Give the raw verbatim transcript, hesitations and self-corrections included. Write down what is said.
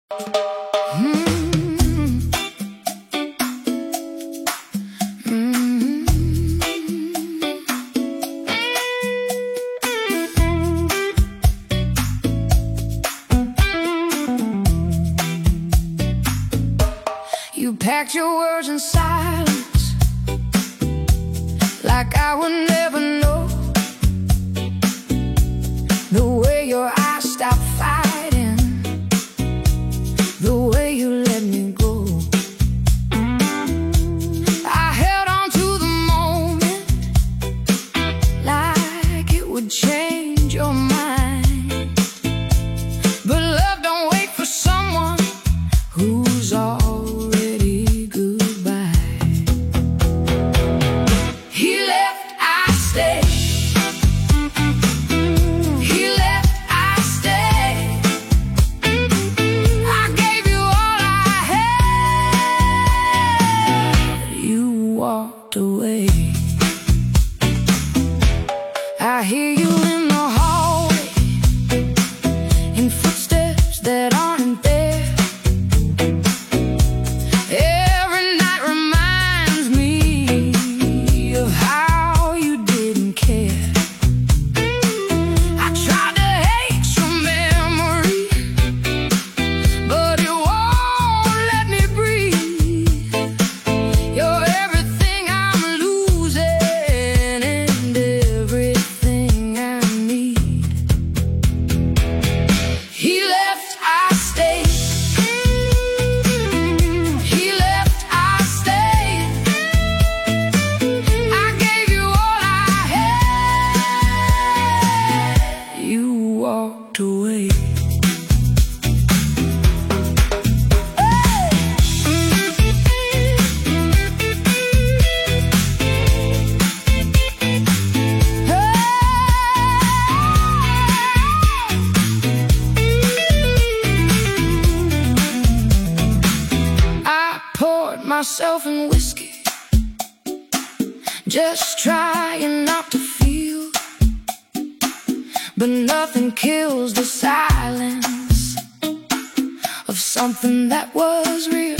You packed your words in silence, like I would never know. The way your eyes stopped fighting, the way you let me go. I held on to the moment, like it would change your mind. But love don't wait for someone who's already goodbye. He left, I stayed. Away. I hear you in the hallway, in footsteps that aren't there. Every night reminds me of how you didn't care. I tried to hate your memory, but it won't let me breathe. You're away. I poured myself in whiskey, just trying not to feel. But nothing kills the silence of something that was real.